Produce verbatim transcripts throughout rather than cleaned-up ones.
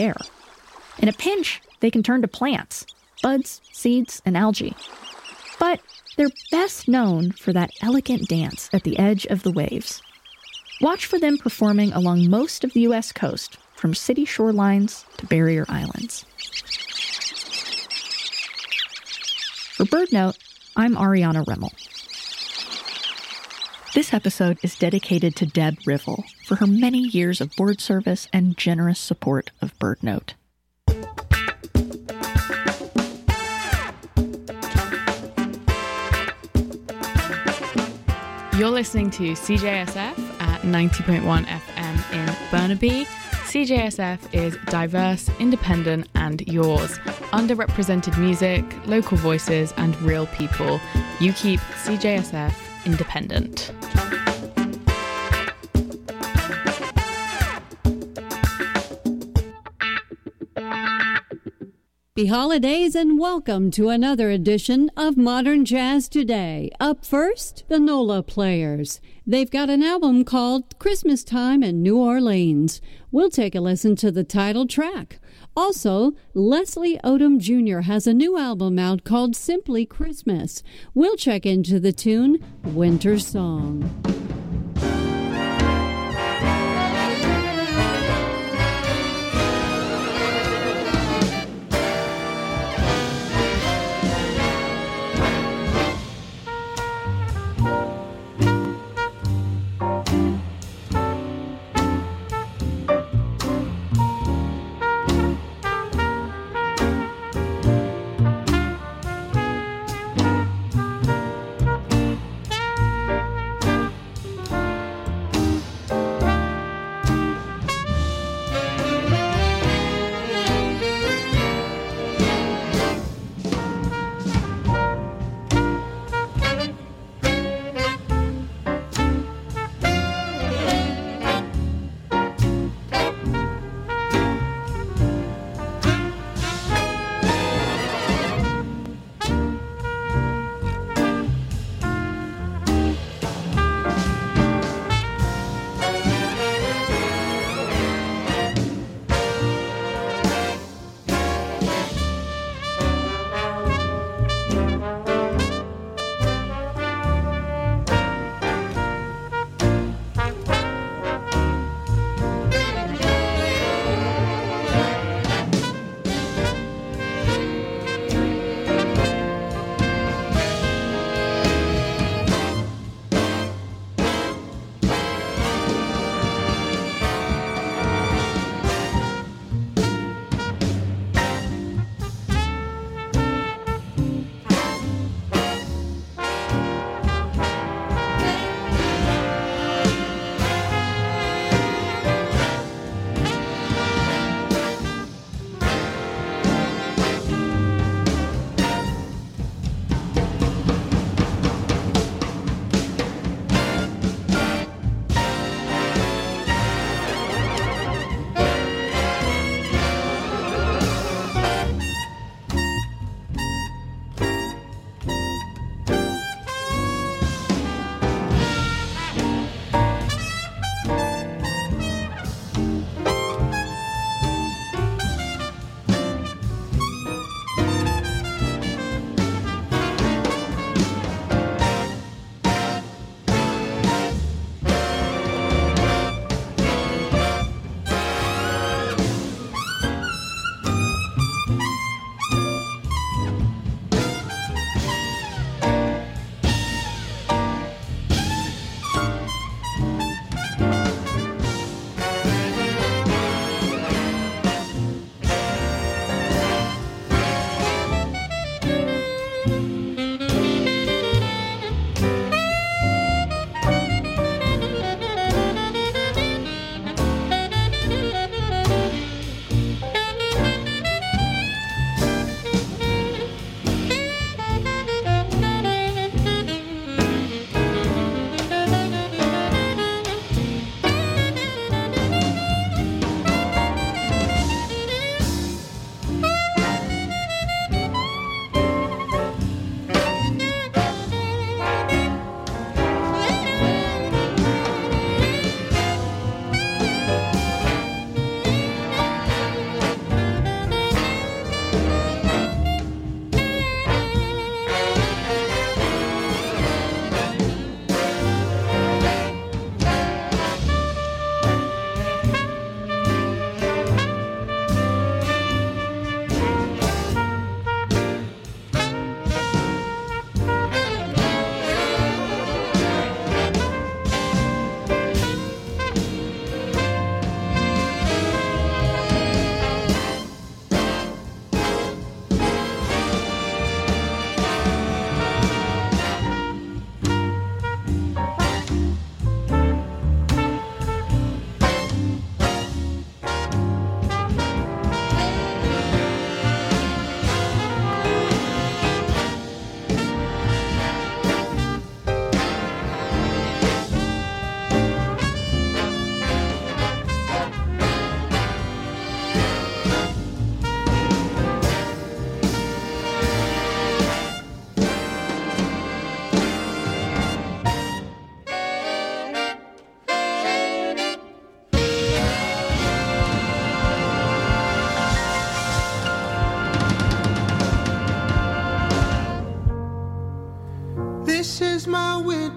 air. In a pinch, they can turn to plants, buds, seeds, and algae. But they're best known for that elegant dance at the edge of the waves. Watch for them performing along most of the U S coast, from city shorelines to barrier islands. For BirdNote, I'm Ariana Remmel. This episode is dedicated to Deb Rivell for her many years of board service and generous support of BirdNote. You're listening to C J S F at ninety point one F M in Burnaby. C J S F is diverse, independent, and yours. Underrepresented music, local voices, and real people. You keep C J S F independent. Happy holidays and welcome to another edition of Modern Jazz Today. Up first, the NOLA Players. They've got an album called Christmas Time in New Orleans. We'll take a listen to the title track. Also, Leslie Odom Junior has a new album out called Simply Christmas. We'll check into the tune Winter Song.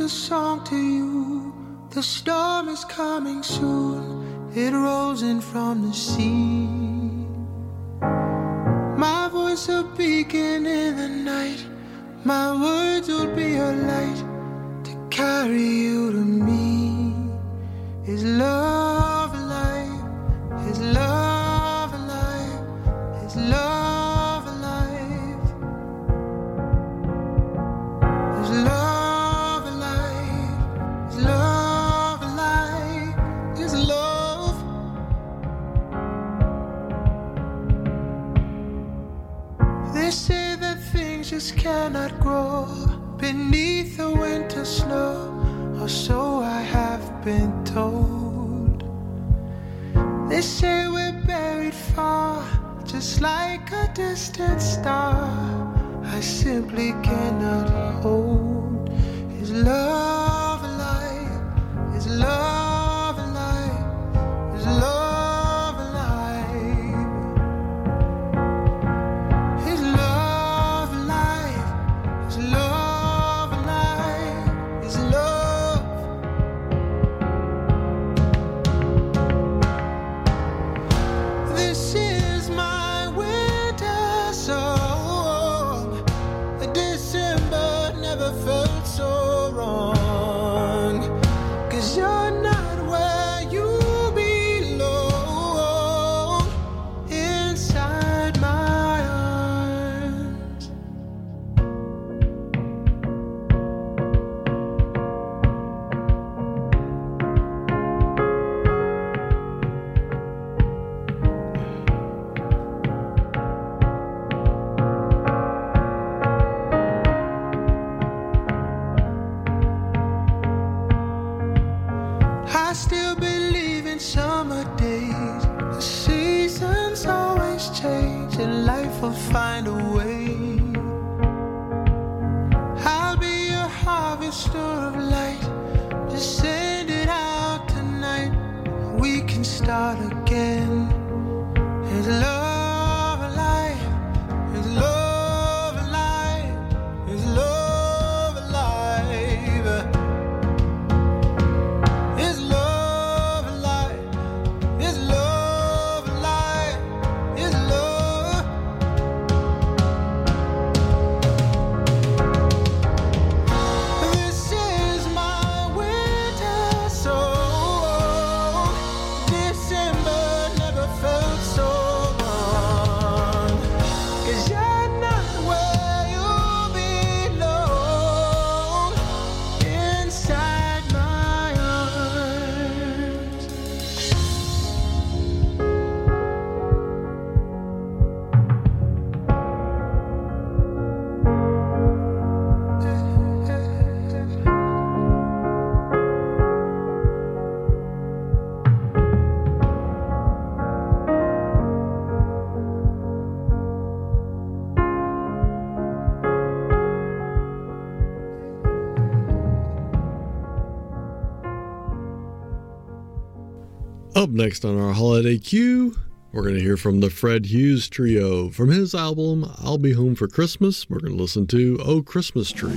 a song to you. The storm is coming soon. It rolls in from the sea. My voice a beacon in the night. My words will be a light to carry you to me. Is love alive? Is love alive? Is love alive? Is love alive? Is love alive? Is love? They say that things just cannot grow beneath the winter snow, or so I have been told. They say we're buried far, just like a distant star. I simply cannot hold. Is love alive? Is love alive? Is love alive? Is love alive? Is love alive? Is love? This is my winter song. December never felt so wrong. 'Cause you're not where you belong. Inside my arms. I still believe in summer days. The seasons always change and life will find a way. I'll be your harvester of light. Just send it out tonight. We can start again. Is love alive? Is love alive? Is love alive? Is love alive? Is love alive? Is love? This is my winter song. December never felt so wrong. 'Cause you're not where you belong. Inside my arms. Up next on our holiday queue, we're going to hear from the Fred Hughes Trio. From his album, I'll Be Home for Christmas, we're going to listen to Oh Christmas Tree.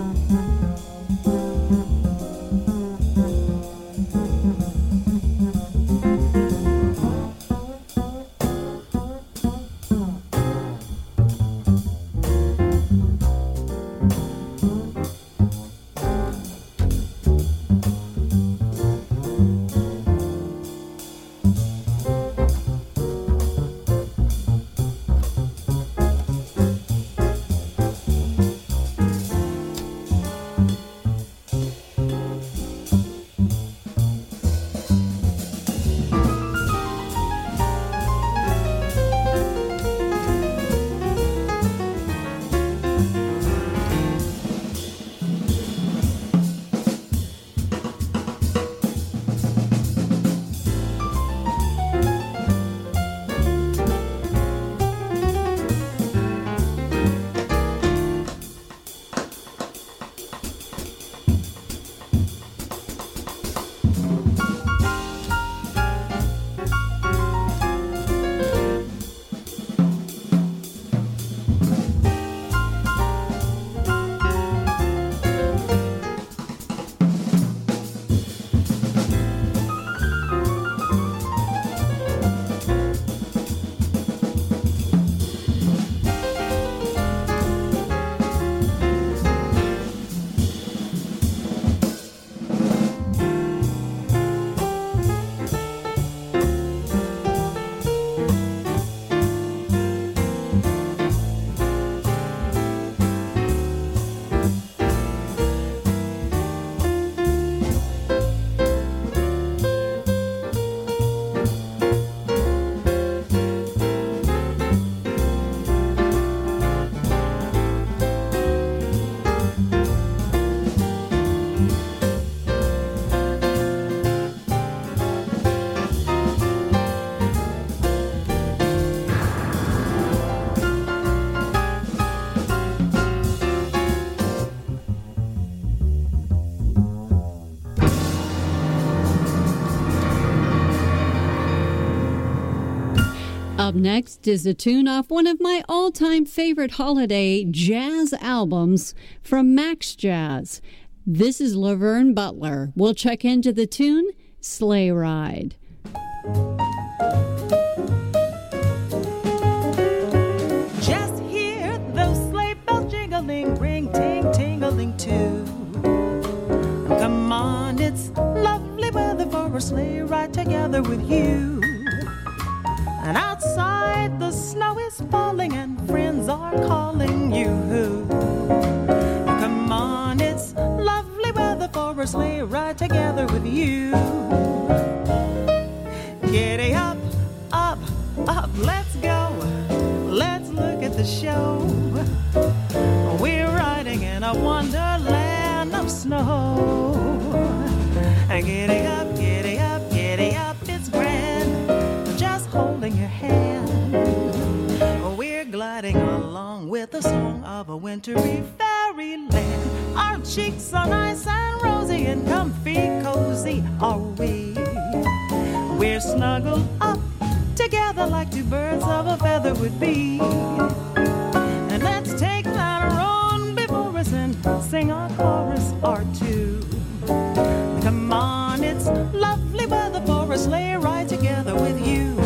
Up next is a tune off one of my all-time favorite holiday jazz albums from Max Jazz. This is Laverne Butler. We'll check into the tune, Sleigh Ride. Just hear those sleigh bells jingling, ring, ting, tingling too. Come on, it's lovely weather for a sleigh ride together with you. And outside the snow is falling and friends are calling you. Come on, it's lovely weather for a sleigh ride together with you. Giddy up, up, up, let's go. Let's look at the show. We're riding in a wonderland of snow. Giddy up, giddy up, giddy up, it's grand. Just holding your hand. We're gliding along with the song of a wintry fairyland. Our cheeks are nice and rosy and comfy, cozy are we. We're snuggled up together like two birds of a feather would be. And let's take that road before us and sing our chorus or two. Come on, it's lovely weather for a sleigh ride together with you.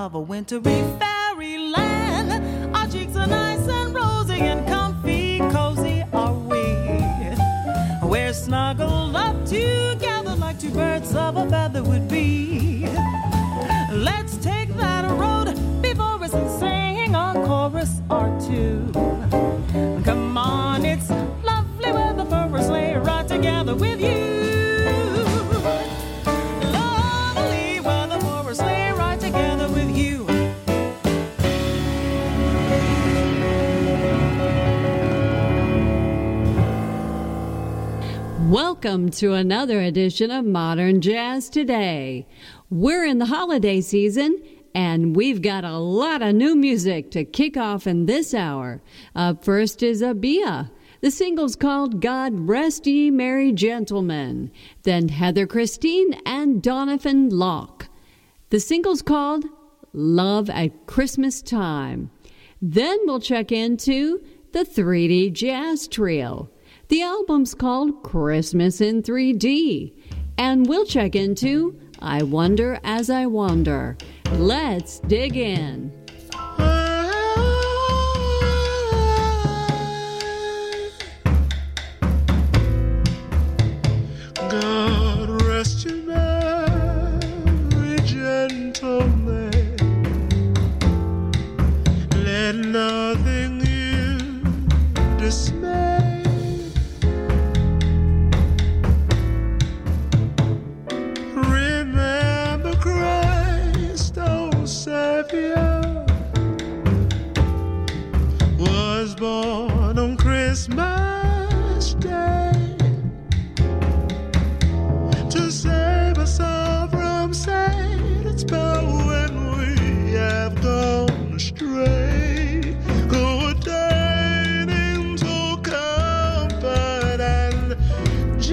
of a wintry fairyland. Our cheeks are nice and rosy and comfy, cozy are we. We're snuggled up together like two birds of a feather would be. Let's take that road before us and sing a chorus or two. Come on, it's lovely weather for a sleigh ride together with you. Lovely weather for a sleigh ride together with you. Welcome to another edition of Modern Jazz Today. We're in the holiday season, and we've got a lot of new music to kick off in this hour. Up first is Abia. The single's called God Rest Ye Merry Gentlemen. Then Heather Christine and Donovan Locke. The single's called Love at Christmas Time. Then we'll check into the three D Jazz Trio. The album's called Christmas in three D. And we'll check into I Wonder As I Wander. Let's dig in. God rest you, merry gentlemen. Let nothing you dismay. Remember Christ, oh Savior, was born on Christmas Day to save us all from Satan's power when we have gone astray. Go attaining to comfort and joy.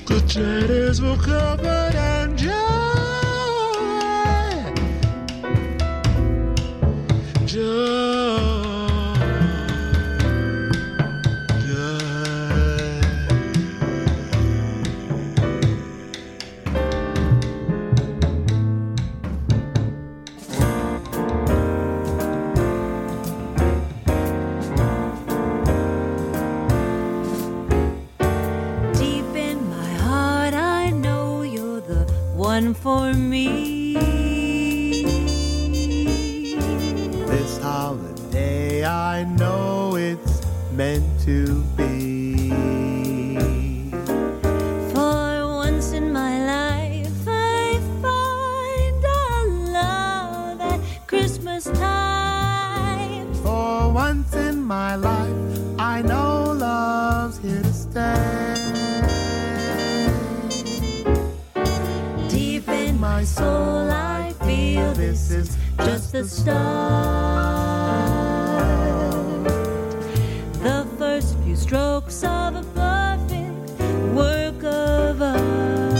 The traders will covered in joy. Joy. For me, this holiday I know it's meant to be. For once in my life I find a love at Christmas time. For once in my life I know love's here to stay. My soul, I feel this is just the start. The first few strokes of a perfect work of art.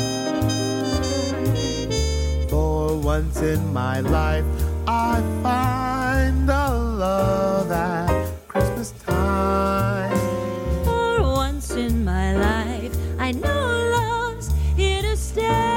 For once in my life, I find a love at Christmas time. For once in my life, I know love's here to stay.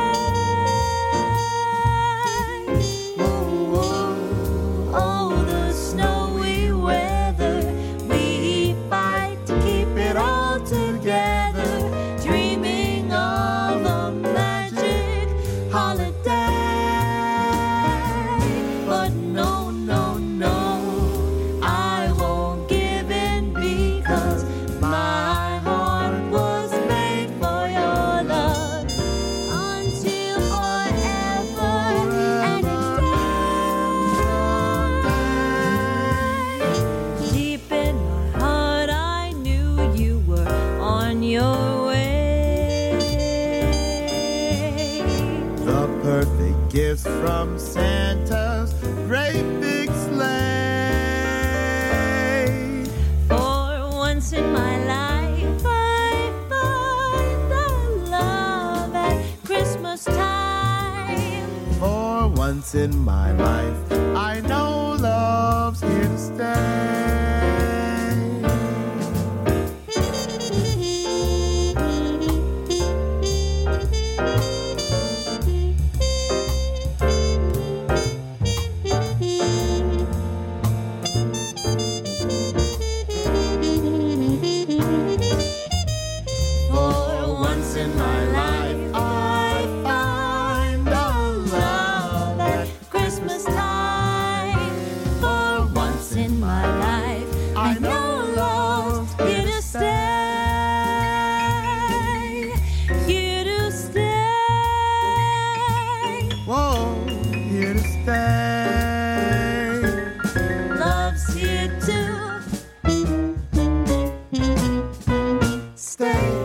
Gifts from Santa's great big sleigh. For once in my life I find a love at Christmas time. For once in my life I know love's here to stay. Stay.